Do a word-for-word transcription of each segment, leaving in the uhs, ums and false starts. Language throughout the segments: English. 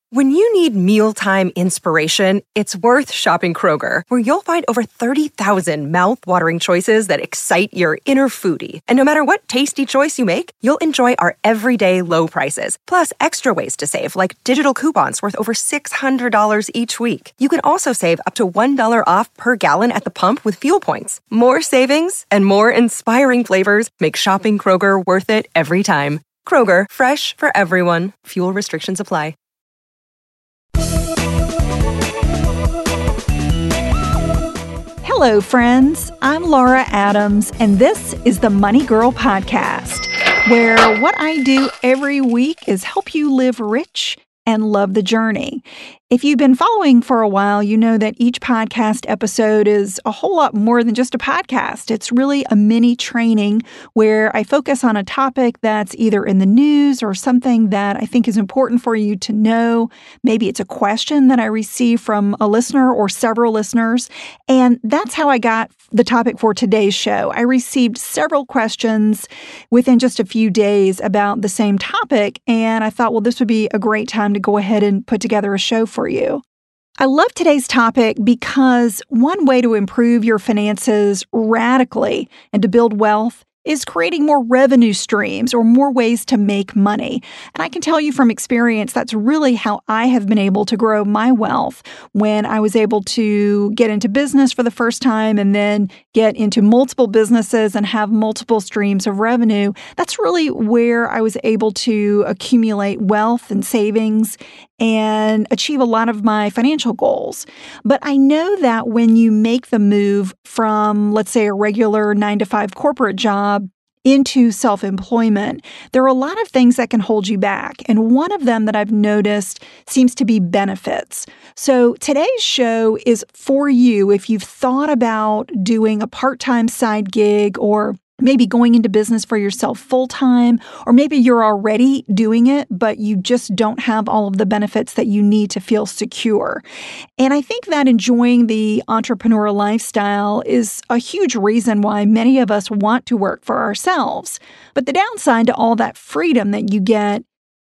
When you need mealtime inspiration, it's worth shopping Kroger, where you'll find over thirty thousand mouth-watering choices that excite your inner foodie. And no matter what tasty choice you make, you'll enjoy our everyday low prices, plus extra ways to save, like digital coupons worth over six hundred dollars each week. You can also save up to one dollar off per gallon at the pump with fuel points. More savings and more inspiring flavors make shopping Kroger worth it every time. Kroger, fresh for everyone. Fuel restrictions apply. Hello, friends. I'm Laura Adams, and this is the Money Girl Podcast, where what I do every week is help you live rich and love the journey. If you've been following for a while, you know that each podcast episode is a whole lot more than just a podcast. It's really a mini training where I focus on a topic that's either in the news or something that I think is important for you to know. Maybe it's a question that I receive from a listener or several listeners. And that's how I got the topic for today's show. I received several questions within just a few days about the same topic. And I thought, well, this would be a great time to go ahead and put together a show for you. I love today's topic because one way to improve your finances radically and to build wealth is creating more revenue streams or more ways to make money. And I can tell you from experience, that's really how I have been able to grow my wealth when I was able to get into business for the first time and then get into multiple businesses and have multiple streams of revenue. That's really where I was able to accumulate wealth and savings and achieve a lot of my financial goals. But I know that when you make the move from, let's say, a regular nine to five corporate job into self-employment, there are a lot of things that can hold you back. And one of them that I've noticed seems to be benefits. So today's show is for you if you've thought about doing a part-time side gig or maybe going into business for yourself full-time, or maybe you're already doing it, but you just don't have all of the benefits that you need to feel secure. And I think that enjoying the entrepreneur lifestyle is a huge reason why many of us want to work for ourselves. But the downside to all that freedom that you get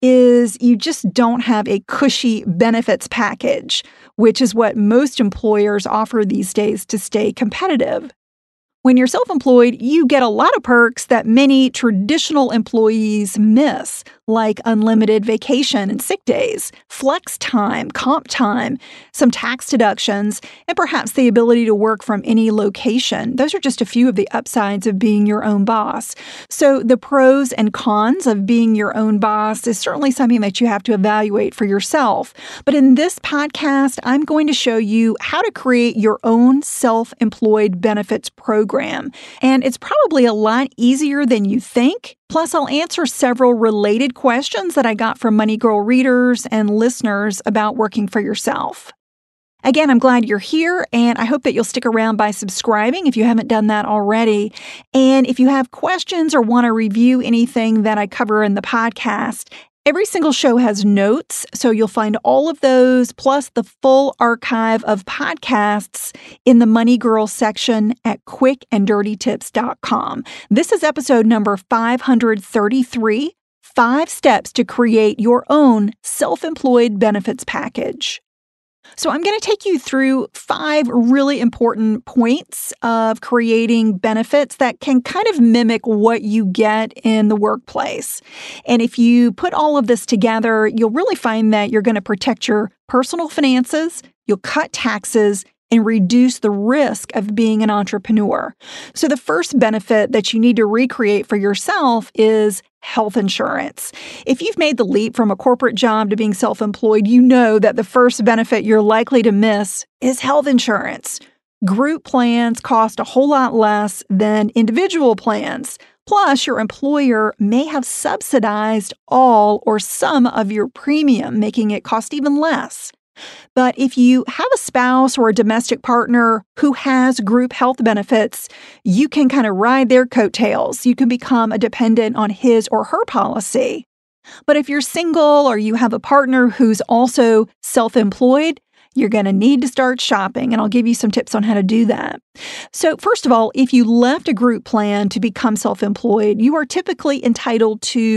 is you just don't have a cushy benefits package, which is what most employers offer these days to stay competitive. When you're self-employed, you get a lot of perks that many traditional employees miss, like unlimited vacation and sick days, flex time, comp time, some tax deductions, and perhaps the ability to work from any location. Those are just a few of the upsides of being your own boss. So the pros and cons of being your own boss is certainly something that you have to evaluate for yourself. But in this podcast, I'm going to show you how to create your own self-employed benefits program. And it's probably a lot easier than you think. Plus, I'll answer several related questions that I got from Money Girl readers and listeners about working for yourself. Again, I'm glad you're here, and I hope that you'll stick around by subscribing if you haven't done that already. And if you have questions or want to review anything that I cover in the podcast, every single show has notes, so you'll find all of those, plus the full archive of podcasts in the Money Girl section at quick and dirty tips dot com. This is episode number five hundred thirty-three, Five Steps to Create Your Own Self-Employed Benefits Package. So I'm going to take you through five really important points of creating benefits that can kind of mimic what you get in the workplace. And if you put all of this together, you'll really find that you're going to protect your personal finances, you'll cut taxes, and reduce the risk of being an entrepreneur. So the first benefit that you need to recreate for yourself is health insurance. If you've made the leap from a corporate job to being self-employed, you know that the first benefit you're likely to miss is health insurance. Group plans cost a whole lot less than individual plans. Plus, your employer may have subsidized all or some of your premium, making it cost even less. But if you have a spouse or a domestic partner who has group health benefits, you can kind of ride their coattails. You can become a dependent on his or her policy. But if you're single or you have a partner who's also self-employed, you're going to need to start shopping, and I'll give you some tips on how to do that. So first of all, if you left a group plan to become self-employed, you are typically entitled to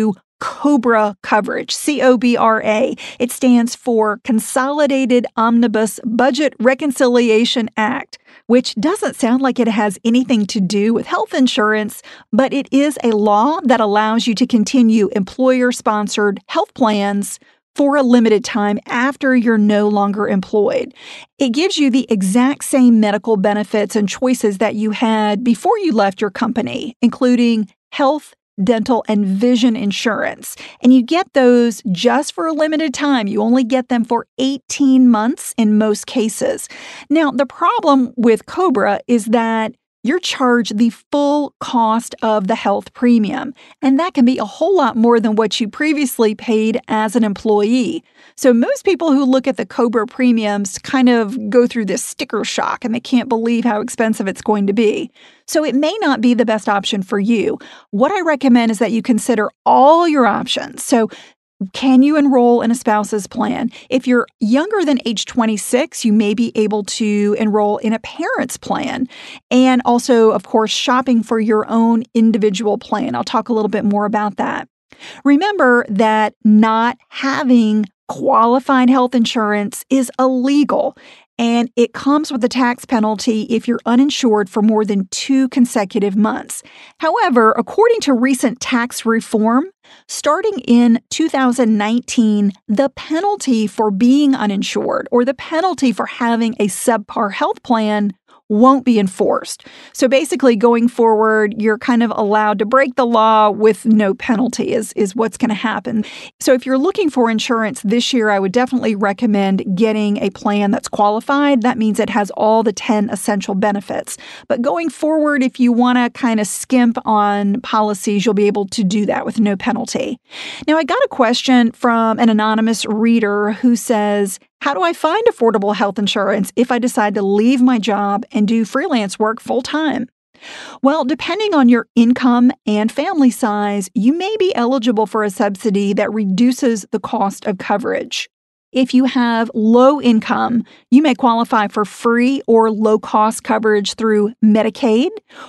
COBRA coverage, C O B R A. It stands for Consolidated Omnibus Budget Reconciliation Act, which doesn't sound like it has anything to do with health insurance, but it is a law that allows you to continue employer-sponsored health plans for a limited time after you're no longer employed. It gives you the exact same medical benefits and choices that you had before you left your company, including health, dental, and vision insurance. And you get those just for a limited time. You only get them for eighteen months in most cases. Now, the problem with COBRA is that you're charged the full cost of the health premium, and that can be a whole lot more than what you previously paid as an employee. So most people who look at the COBRA premiums kind of go through this sticker shock, and they can't believe how expensive it's going to be. So it may not be the best option for you. What I recommend is that you consider all your options. So can you enroll in a spouse's plan? If you're younger than age twenty-six, you may be able to enroll in a parent's plan. And also, of course, shopping for your own individual plan. I'll talk a little bit more about that. Remember that not having qualified health insurance is illegal, and it comes with a tax penalty if you're uninsured for more than two consecutive months. However, according to recent tax reform, starting in two thousand nineteen, the penalty for being uninsured or the penalty for having a subpar health plan won't be enforced. So basically, going forward, you're kind of allowed to break the law with no penalty is, is what's going to happen. So if you're looking for insurance this year, I would definitely recommend getting a plan that's qualified. That means it has all the ten essential benefits. But going forward, if you want to kind of skimp on policies, you'll be able to do that with no penalty. Now, I got a question from an anonymous reader who says, how do I find affordable health insurance if I decide to leave my job and do freelance work full-time? Well, depending on your income and family size, you may be eligible for a subsidy that reduces the cost of coverage. If you have low income, you may qualify for free or low-cost coverage through Medicaid,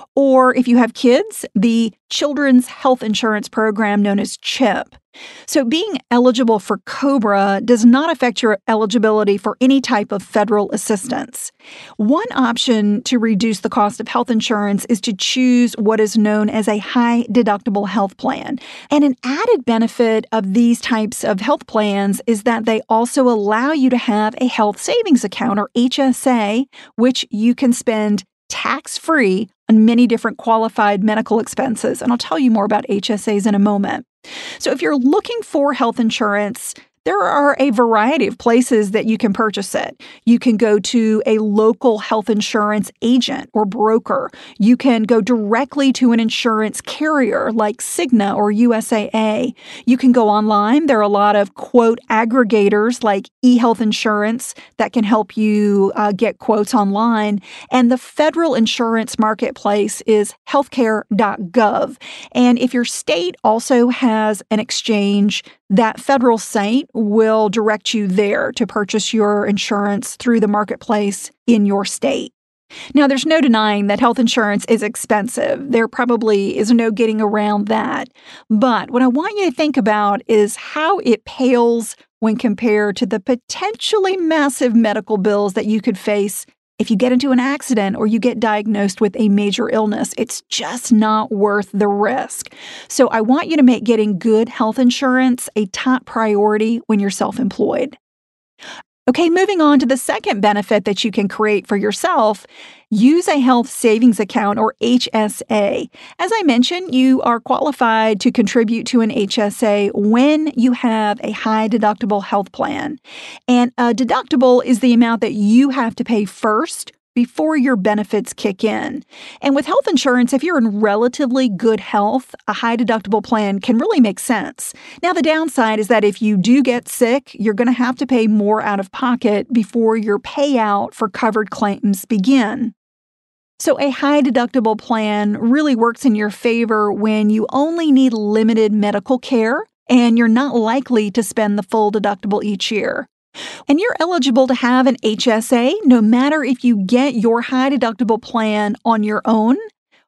or if you have kids, the Children's Health Insurance Program known as CHIP. So being eligible for COBRA does not affect your eligibility for any type of federal assistance. One option to reduce the cost of health insurance is to choose what is known as a high-deductible health plan. And an added benefit of these types of health plans is that they also allow you to have a health savings account, or H S A, which you can spend tax-free on many different qualified medical expenses. And I'll tell you more about H S As in a moment. So if you're looking for health insurance, there are a variety of places that you can purchase it. You can go to a local health insurance agent or broker. You can go directly to an insurance carrier like Cigna or U S A A. You can go online. There are a lot of quote aggregators like eHealth Insurance that can help you uh, get quotes online. And the federal insurance marketplace is healthcare dot gov. And if your state also has an exchange, that federal site will direct you there to purchase your insurance through the marketplace in your state. Now, there's no denying that health insurance is expensive. There probably is no getting around that. But what I want you to think about is how it pales when compared to the potentially massive medical bills that you could face if you get into an accident or you get diagnosed with a major illness. It's just not worth the risk. So I want you to make getting good health insurance a top priority when you're self-employed. Okay, moving on to the second benefit that you can create for yourself, use a health savings account, or H S A. As I mentioned, you are qualified to contribute to an H S A when you have a high deductible health plan. And a deductible is the amount that you have to pay first before your benefits kick in. And with health insurance, if you're in relatively good health, a high deductible plan can really make sense. Now, the downside is that if you do get sick, you're going to have to pay more out of pocket before your payout for covered claims begin. So a high deductible plan really works in your favor when you only need limited medical care and you're not likely to spend the full deductible each year. And you're eligible to have an H S A no matter if you get your high deductible plan on your own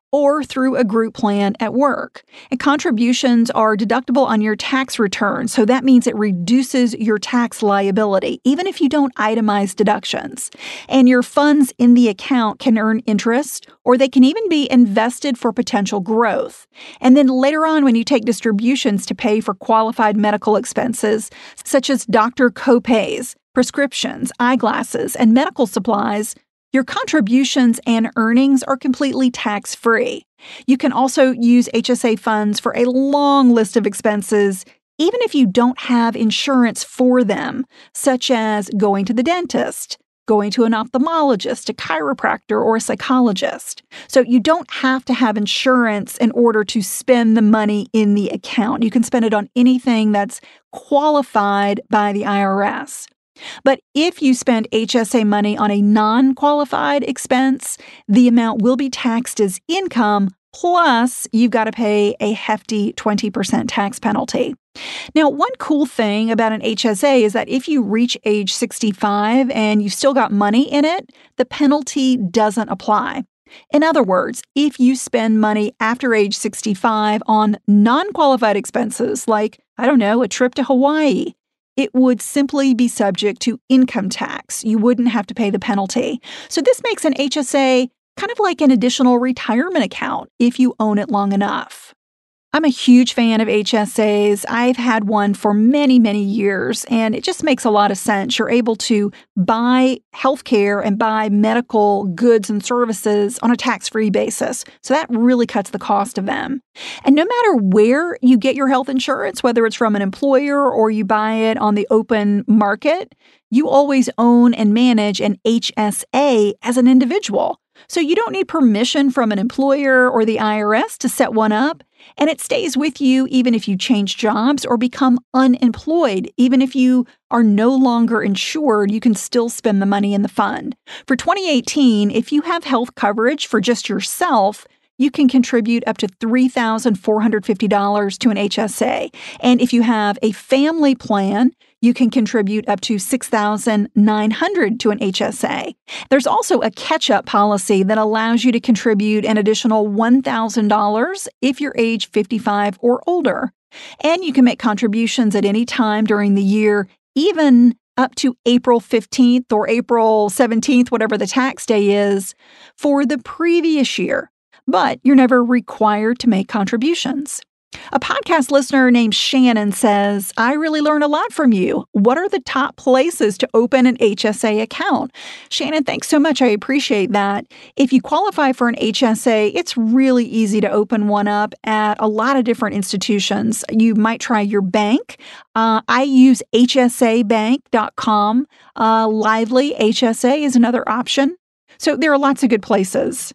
or through a group plan at work. And contributions are deductible on your tax return, so that means it reduces your tax liability, even if you don't itemize deductions. And your funds in the account can earn interest, or they can even be invested for potential growth. And then later on, when you take distributions to pay for qualified medical expenses, such as doctor copays, prescriptions, eyeglasses, and medical supplies, your contributions and earnings are completely tax-free. You can also use H S A funds for a long list of expenses, even if you don't have insurance for them, such as going to the dentist, going to an ophthalmologist, a chiropractor, or a psychologist. So you don't have to have insurance in order to spend the money in the account. You can spend it on anything that's qualified by the I R S. But if you spend H S A money on a non-qualified expense, the amount will be taxed as income, plus you've got to pay a hefty twenty percent tax penalty. Now, one cool thing about an H S A is that if you reach age sixty-five and you've still got money in it, the penalty doesn't apply. In other words, if you spend money after age sixty-five on non-qualified expenses like, I don't know, a trip to Hawaii, it would simply be subject to income tax. You wouldn't have to pay the penalty. So this makes an H S A kind of like an additional retirement account if you own it long enough. I'm a huge fan of H S As. I've had one for many, many years, and it just makes a lot of sense. You're able to buy healthcare and buy medical goods and services on a tax-free basis. So that really cuts the cost of them. And no matter where you get your health insurance, whether it's from an employer or you buy it on the open market, you always own and manage an H S A as an individual. So you don't need permission from an employer or the I R S to set one up, and it stays with you even if you change jobs or become unemployed. Even if you are no longer insured, you can still spend the money in the fund. For twenty eighteen, if you have health coverage for just yourself, you can contribute up to three thousand four hundred fifty dollars to an H S A. And if you have a family plan, you can contribute up to six thousand nine hundred dollars to an H S A. There's also a catch-up policy that allows you to contribute an additional one thousand dollars if you're age fifty-five or older. And you can make contributions at any time during the year, even up to April fifteenth or April seventeenth, whatever the tax day is, for the previous year. But you're never required to make contributions. A podcast listener named Shannon says, I really learn a lot from you. What are the top places to open an H S A account? Shannon, thanks so much. I appreciate that. If you qualify for an H S A, it's really easy to open one up at a lot of different institutions. You might try your bank. Uh, I use H S A bank dot com. Uh, Lively H S A is another option. So there are lots of good places.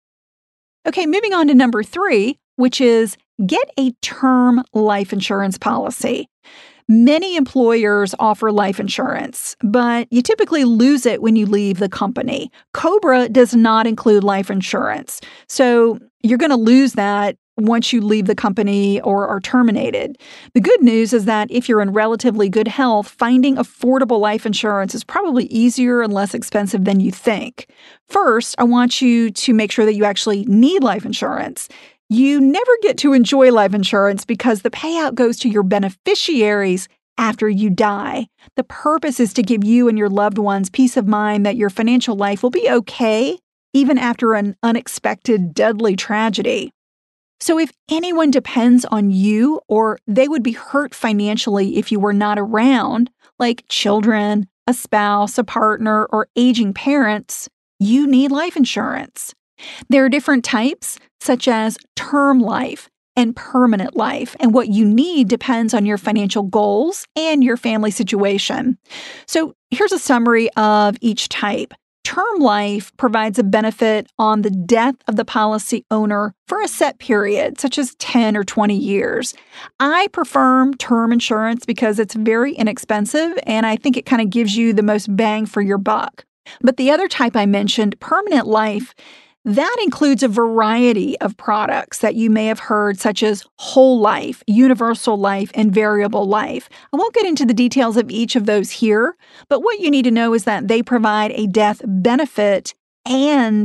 Okay, moving on to number three, which is get a term life insurance policy. Many employers offer life insurance, but you typically lose it when you leave the company. Cobra does not include life insurance, so you're going to lose that once you leave the company or are terminated. The good news is that if you're in relatively good health, finding affordable life insurance is probably easier and less expensive than you think. First, I want you to make sure that you actually need life insurance. You never get to enjoy life insurance because the payout goes to your beneficiaries after you die. The purpose is to give you and your loved ones peace of mind that your financial life will be okay, even after an unexpected, deadly tragedy. So if anyone depends on you or they would be hurt financially if you were not around, like children, a spouse, a partner, or aging parents, you need life insurance. There are different types, such as term life and permanent life, and what you need depends on your financial goals and your family situation. So here's a summary of each type. Term life provides a benefit on the death of the policy owner for a set period, such as ten or twenty years. I prefer term insurance because it's very inexpensive, and I think it kind of gives you the most bang for your buck. But the other type I mentioned, permanent life, that includes a variety of products that you may have heard, such as whole life, universal life, and variable life. I won't get into the details of each of those here, but what you need to know is that they provide a death benefit and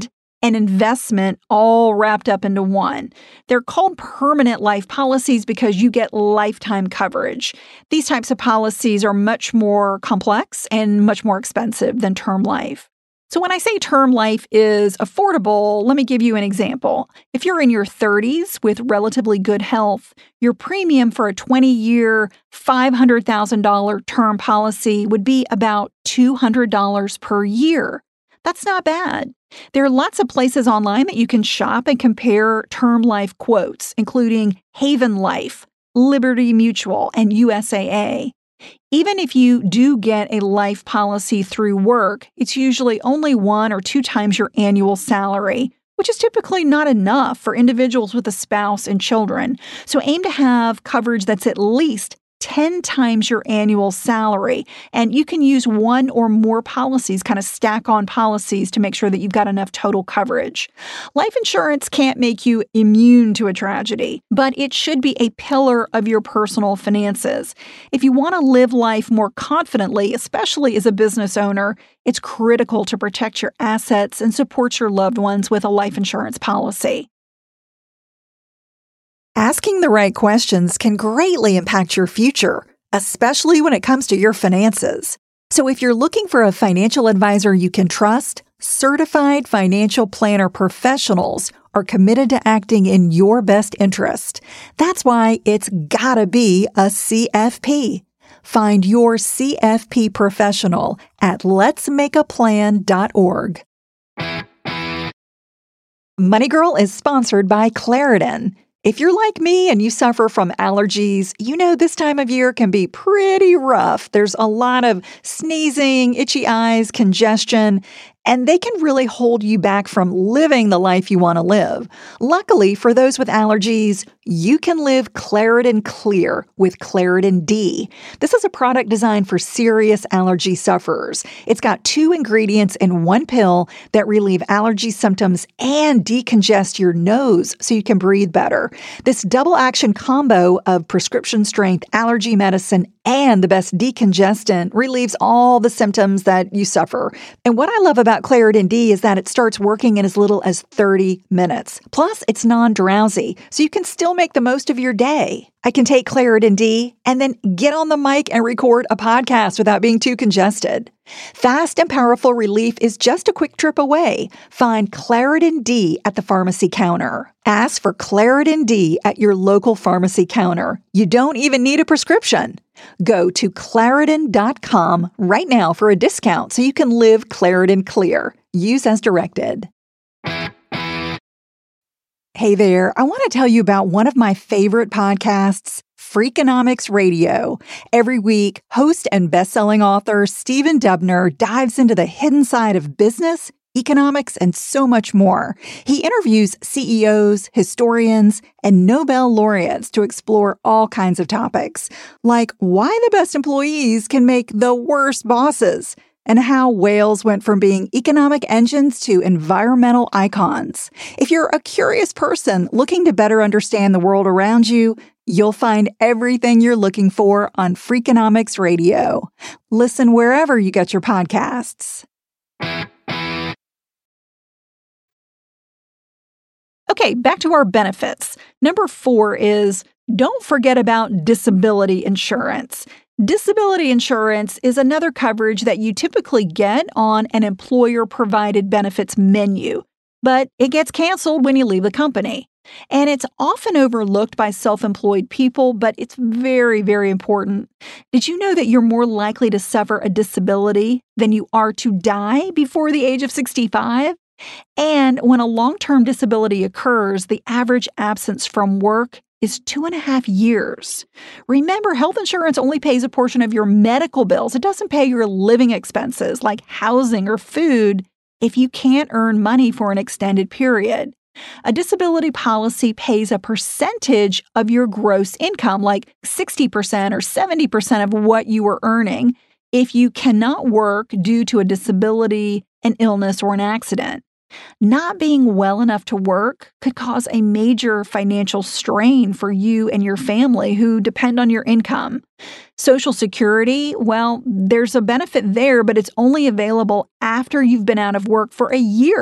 and investment all wrapped up into one. They're called permanent life policies because you get lifetime coverage. These types of policies are much more complex and much more expensive than term life. So when I say term life is affordable, let me give you an example. If you're in your thirties with relatively good health, your premium for a twenty-year, five hundred thousand dollars term policy would be about two hundred dollars per year. That's not bad. There are lots of places online that you can shop and compare term life quotes, including Haven Life, Liberty Mutual, and U S A A. Even if you do get a life policy through work, it's usually only one or two times your annual salary, which is typically not enough for individuals with a spouse and children. So aim to have coverage that's at least ten times your annual salary. And you can use one or more policies, kind of stack on policies to make sure that you've got enough total coverage. Life insurance can't make you immune to a tragedy, but it should be a pillar of your personal finances. If you want to live life more confidently, especially as a business owner, it's critical to protect your assets and support your loved ones with a life insurance policy. Asking the right questions can greatly impact your future, especially when it comes to your finances. So if you're looking for a financial advisor you can trust, certified financial planner professionals are committed to acting in your best interest. That's why it's gotta be a C F P. Find your C F P professional at lets make a plan dot org. Money Girl is sponsored by Claritin. If you're like me and you suffer from allergies, you know this time of year can be pretty rough. There's a lot of sneezing, itchy eyes, congestion, and they can really hold you back from living the life you want to live. Luckily, for those with allergies, you can live Claritin Clear with Claritin D. This is a product designed for serious allergy sufferers. It's got two ingredients in one pill that relieve allergy symptoms and decongest your nose so you can breathe better. This double-action combo of prescription-strength allergy medicine and the best decongestant relieves all the symptoms that you suffer. And what I love about Claritin D is that it starts working in as little as thirty minutes. Plus, it's non-drowsy, so you can still make the most of your day. I can take Claritin D and then get on the mic and record a podcast without being too congested. Fast and powerful relief is just a quick trip away. Find Claritin D at the pharmacy counter. Ask for Claritin D at your local pharmacy counter. You don't even need a prescription. Go to Claritin dot com right now for a discount so you can live Claritin Clear. Use as directed. Hey there, I want to tell you about one of my favorite podcasts, Freakonomics Radio. Every week, host and best-selling author Stephen Dubner dives into the hidden side of business, economics, and so much more. He interviews C E Os, historians, and Nobel laureates to explore all kinds of topics, like why the best employees can make the worst bosses, and how whales went from being economic engines to environmental icons. If you're a curious person looking to better understand the world around you, you'll find everything you're looking for on Freakonomics Radio. Listen wherever you get your podcasts. Okay, back to our benefits. Number four is don't forget about disability insurance. Disability insurance is another coverage that you typically get on an employer-provided benefits menu, but it gets canceled when you leave the company. And it's often overlooked by self-employed people, but it's very, very important. Did you know that you're more likely to suffer a disability than you are to die before the age of sixty-five? And when a long-term disability occurs, the average absence from work is two and a half years. Remember, health insurance only pays a portion of your medical bills. It doesn't pay your living expenses like housing or food if you can't earn money for an extended period. A disability policy pays a percentage of your gross income, like sixty percent or seventy percent of what you were earning, if you cannot work due to a disability, an illness, or an accident. Not being well enough to work could cause a major financial strain for you and your family who depend on your income. Social Security, well, there's a benefit there, but it's only available after you've been out of work for a year.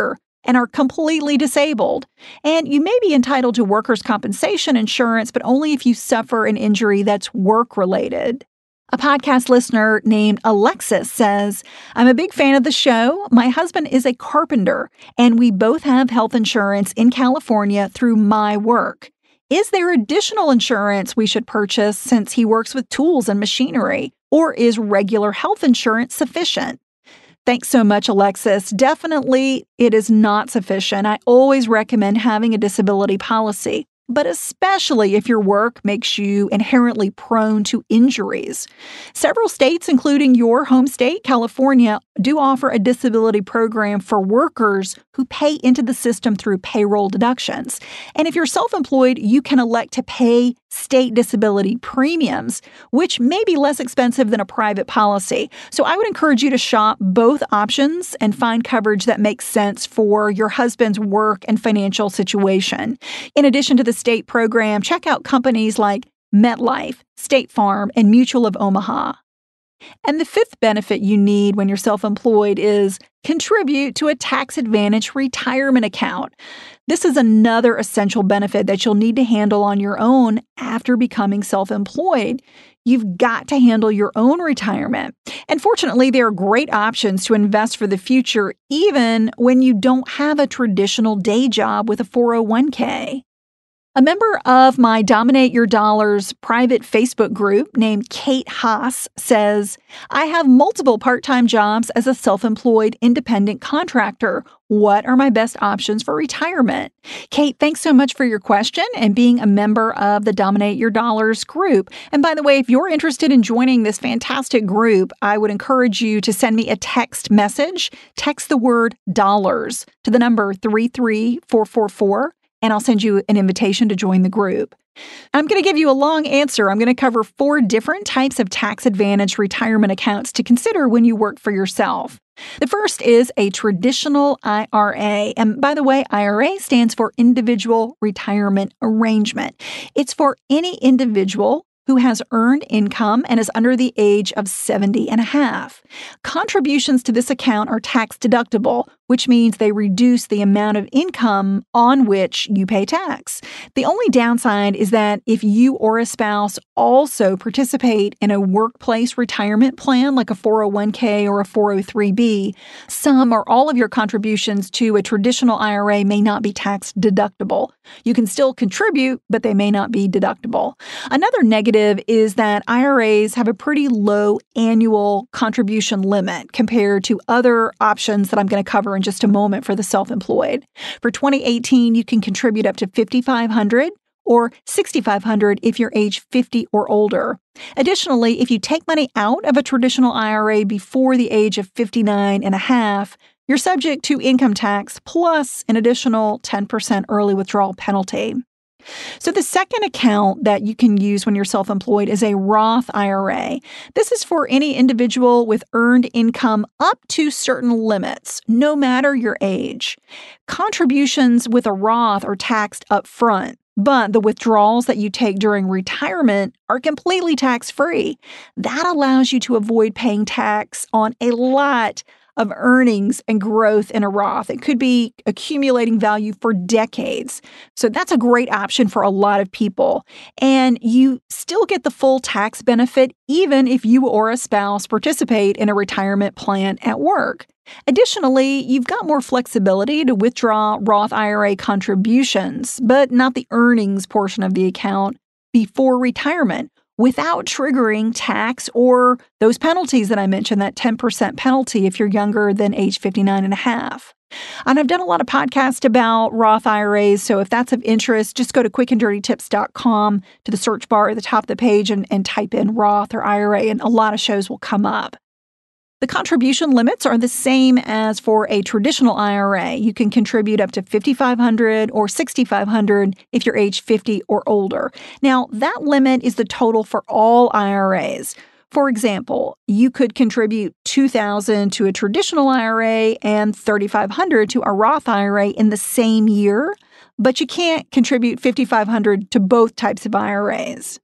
and are completely disabled. And you may be entitled to workers' compensation insurance, but only if you suffer an injury that's work-related. A podcast listener named Alexis says, I'm a big fan of the show. My husband is a carpenter, and we both have health insurance in California through my work. Is there additional insurance we should purchase since he works with tools and machinery, or is regular health insurance sufficient? Thanks so much, Alexis. Definitely, it is not sufficient. I always recommend having a disability policy, but especially if your work makes you inherently prone to injuries. Several states, including your home state, California, do offer a disability program for workers who pay into the system through payroll deductions. And if you're self-employed, you can elect to pay state disability premiums, which may be less expensive than a private policy. So I would encourage you to shop both options and find coverage that makes sense for your husband's work and financial situation. In addition to the state program, check out companies like MetLife, State Farm, and Mutual of Omaha. And the fifth benefit you need when you're self-employed is contribute to a tax-advantaged retirement account. This is another essential benefit that you'll need to handle on your own after becoming self-employed. You've got to handle your own retirement. And fortunately, there are great options to invest for the future, even when you don't have a traditional day job with a four oh one k. A member of my Dominate Your Dollars private Facebook group named Kate Haas says, I have multiple part-time jobs as a self-employed independent contractor. What are my best options for retirement? Kate, thanks so much for your question and being a member of the Dominate Your Dollars group. And by the way, if you're interested in joining this fantastic group, I would encourage you to send me a text message. Text the word dollars to the number three three four four four. And I'll send you an invitation to join the group. I'm going to give you a long answer. I'm going to cover four different types of tax-advantaged retirement accounts to consider when you work for yourself. The first is a traditional I R A. And by the way, I R A stands for Individual Retirement Arrangement. It's for any individual who has earned income and is under the age of seventy and a half. Contributions to this account are tax deductible, which means they reduce the amount of income on which you pay tax. The only downside is that if you or a spouse also participate in a workplace retirement plan like a four oh one k or a four oh three b, some or all of your contributions to a traditional I R A may not be tax deductible. You can still contribute, but they may not be deductible. Another negative is that I R As have a pretty low annual contribution limit compared to other options that I'm going to cover in just a moment for the self-employed. For twenty eighteen, you can contribute up to five thousand five hundred dollars or six thousand five hundred dollars if you're age fifty or older. Additionally, if you take money out of a traditional I R A before the age of fifty-nine and a half, you're subject to income tax plus an additional ten percent early withdrawal penalty. So the second account that you can use when you're self-employed is a Roth I R A. This is for any individual with earned income up to certain limits, no matter your age. Contributions with a Roth are taxed up front, but the withdrawals that you take during retirement are completely tax-free. That allows you to avoid paying tax on a lot of earnings and growth in a Roth. It could be accumulating value for decades. So that's a great option for a lot of people. And you still get the full tax benefit even if you or a spouse participate in a retirement plan at work. Additionally, you've got more flexibility to withdraw Roth I R A contributions, but not the earnings portion of the account before retirement, without triggering tax or those penalties that I mentioned, that ten percent penalty if you're younger than age fifty-nine and a half. And I've done a lot of podcasts about Roth I R As, so if that's of interest, just go to quick and dirty tips dot com to the search bar at the top of the page and, and type in Roth or I R A, and a lot of shows will come up. The contribution limits are the same as for a traditional I R A. You can contribute up to five thousand five hundred dollars or six thousand five hundred dollars if you're age fifty or older. Now, that limit is the total for all I R As. For example, you could contribute two thousand dollars to a traditional I R A and three thousand five hundred dollars to a Roth I R A in the same year, but you can't contribute five thousand five hundred dollars to both types of I R As.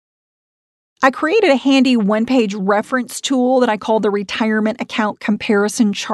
I created a handy one-page reference tool that I call the Retirement Account Comparison Chart.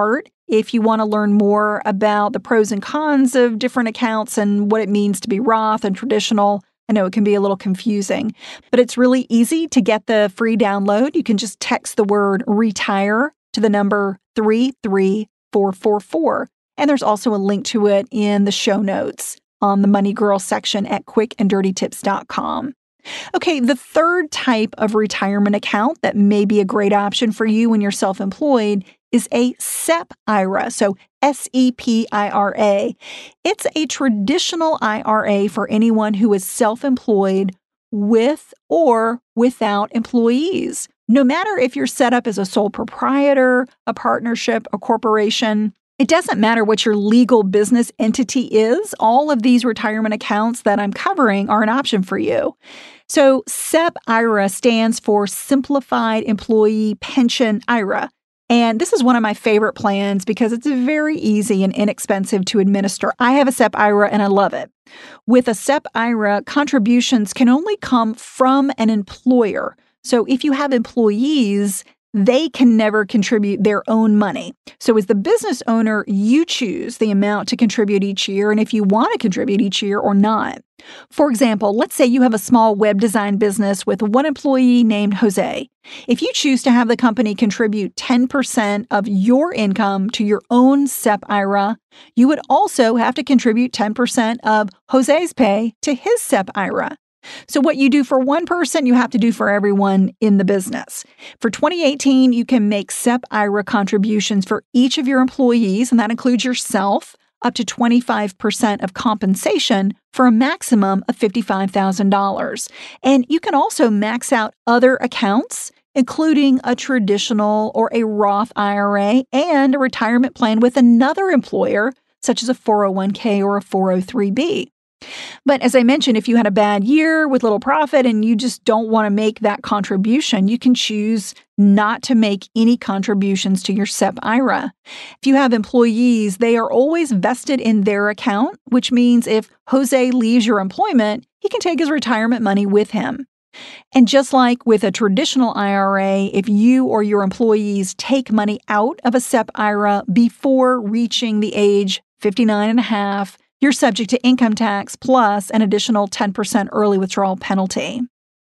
if you want to learn more about the pros and cons of different accounts and what it means to be Roth and traditional. I know it can be a little confusing, but it's really easy to get the free download. You can just text the word retire to the number three three four four four. And there's also a link to it in the show notes on the Money Girl section at quick and dirty tips dot com. Okay, the third type of retirement account that may be a great option for you when you're self-employed is a S E P I R A, so S E P I R A. It's a traditional I R A for anyone who is self-employed with or without employees. No matter if you're set up as a sole proprietor, a partnership, a corporation, it doesn't matter what your legal business entity is. All of these retirement accounts that I'm covering are an option for you. So S E P I R A stands for Simplified Employee Pension I R A. And this is one of my favorite plans because it's very easy and inexpensive to administer. I have a S E P I R A and I love it. With a S E P I R A, contributions can only come from an employer. So if you have employees, they can never contribute their own money. So as the business owner, you choose the amount to contribute each year and if you want to contribute each year or not. For example, let's say you have a small web design business with one employee named Jose. If you choose to have the company contribute ten percent of your income to your own S E P I R A, you would also have to contribute ten percent of Jose's pay to his S E P I R A. So what you do for one person, you have to do for everyone in the business. For twenty eighteen, you can make S E P I R A contributions for each of your employees, and that includes yourself, up to twenty-five percent of compensation for a maximum of fifty-five thousand dollars. And you can also max out other accounts, including a traditional or a Roth I R A and a retirement plan with another employer, such as a four oh one k or a four oh three b. But as I mentioned, if you had a bad year with little profit and you just don't want to make that contribution, you can choose not to make any contributions to your S E P I R A. If you have employees, they are always vested in their account, which means if Jose leaves your employment, he can take his retirement money with him. And just like with a traditional I R A, if you or your employees take money out of a S E P I R A before reaching the age fifty-nine and a half, you're subject to income tax plus an additional ten percent early withdrawal penalty.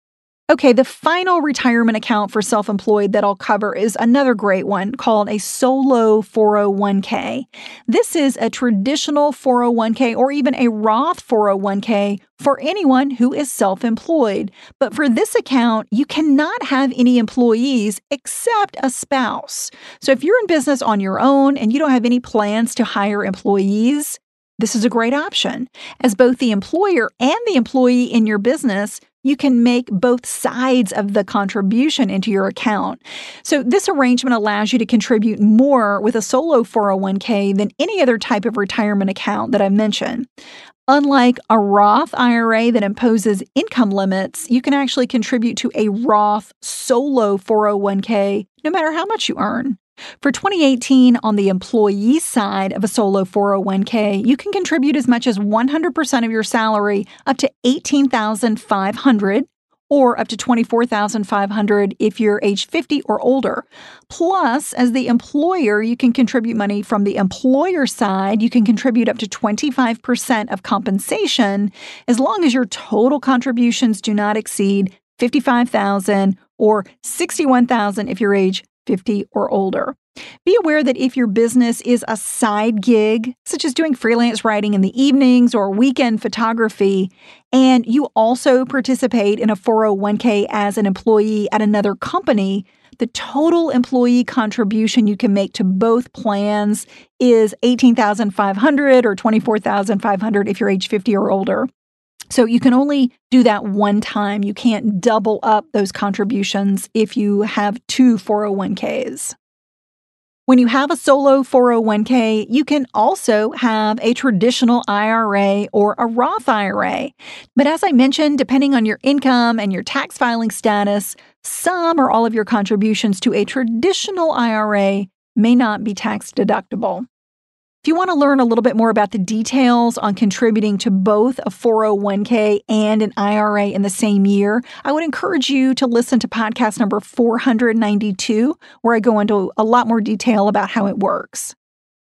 Okay, the final retirement account for self-employed that I'll cover is another great one called a solo four oh one k. This is a traditional four oh one k or even a Roth four oh one k for anyone who is self-employed. But for this account, you cannot have any employees except a spouse. So if you're in business on your own and you don't have any plans to hire employees, this is a great option. As both the employer and the employee in your business, you can make both sides of the contribution into your account. So this arrangement allows you to contribute more with a solo four oh one k than any other type of retirement account that I've mentioned. Unlike a Roth I R A that imposes income limits, you can actually contribute to a Roth solo four oh one k no matter how much you earn. For twenty eighteen, on the employee side of a solo four oh one k, you can contribute as much as one hundred percent of your salary up to eighteen thousand five hundred dollars or up to twenty-four thousand five hundred dollars if you're age fifty or older. Plus, as the employer, you can contribute money from the employer side. You can contribute up to twenty-five percent of compensation as long as your total contributions do not exceed fifty-five thousand dollars or sixty-one thousand dollars if you're age fifty or older. Be aware that if your business is a side gig, such as doing freelance writing in the evenings or weekend photography, and you also participate in a four oh one k as an employee at another company, the total employee contribution you can make to both plans is eighteen thousand five hundred dollars or twenty-four thousand five hundred dollars if you're age fifty or older. So you can only do that one time. You can't double up those contributions if you have two four oh one k's. When you have a solo four oh one k, you can also have a traditional I R A or a Roth I R A. But as I mentioned, depending on your income and your tax filing status, some or all of your contributions to a traditional I R A may not be tax deductible. If you want to learn a little bit more about the details on contributing to both a four oh one k and an I R A in the same year, I would encourage you to listen to podcast number four hundred ninety-two, where I go into a lot more detail about how it works.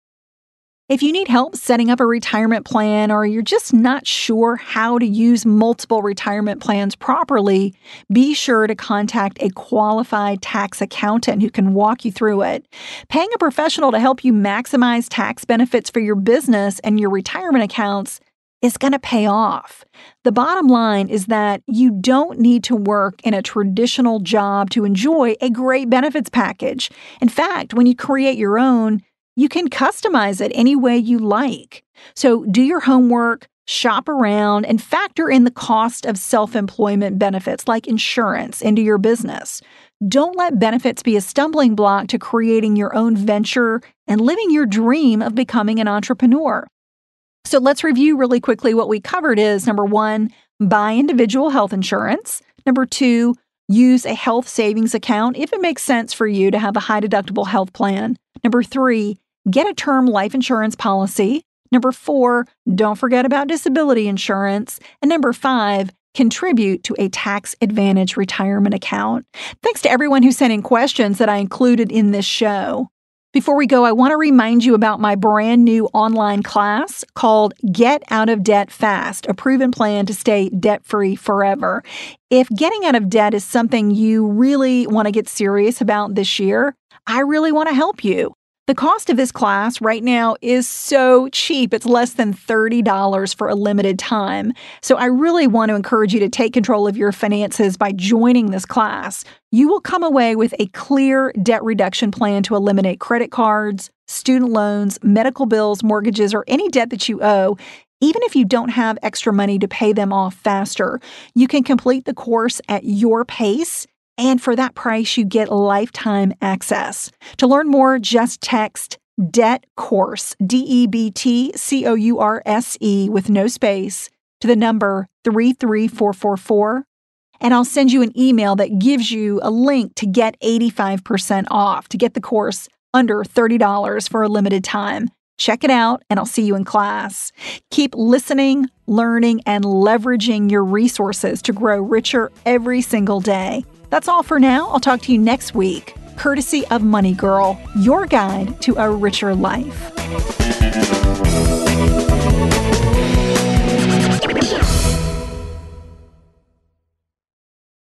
If you need help setting up a retirement plan or you're just not sure how to use multiple retirement plans properly, be sure to contact a qualified tax accountant who can walk you through it. Paying a professional to help you maximize tax benefits for your business and your retirement accounts is going to pay off. The bottom line is that you don't need to work in a traditional job to enjoy a great benefits package. In fact, when you create your own, you can customize it any way you like. So do your homework, shop around, and factor in the cost of self-employment benefits like insurance into your business. Don't let benefits be a stumbling block to creating your own venture and living your dream of becoming an entrepreneur. So let's review really quickly what we covered is, number one, buy individual health insurance. Number two, use a health savings account if it makes sense for you to have a high deductible health plan. Number three, get a term life insurance policy. Number four, don't forget about disability insurance. And number five, contribute to a tax advantage retirement account. Thanks to everyone who sent in questions that I included in this show. Before we go, I want to remind you about my brand new online class called Get Out of Debt Fast, a proven plan to stay debt-free forever. If getting out of debt is something you really want to get serious about this year, I really want to help you. The cost of this class right now is so cheap. It's less than thirty dollars for a limited time. So I really want to encourage you to take control of your finances by joining this class. You will come away with a clear debt reduction plan to eliminate credit cards, student loans, medical bills, mortgages, or any debt that you owe. Even if you don't have extra money to pay them off faster, you can complete the course at your pace. And for that price, you get lifetime access. To learn more, just text DEBT COURSE, D E B T C O U R S E with no space, to the number three three four four four. And I'll send you an email that gives you a link to get eighty-five percent off, to get the course under thirty dollars for a limited time. Check it out, and I'll see you in class. Keep listening, learning, and leveraging your resources to grow richer every single day. That's all for now. I'll talk to you next week, courtesy of Money Girl, your guide to a richer life.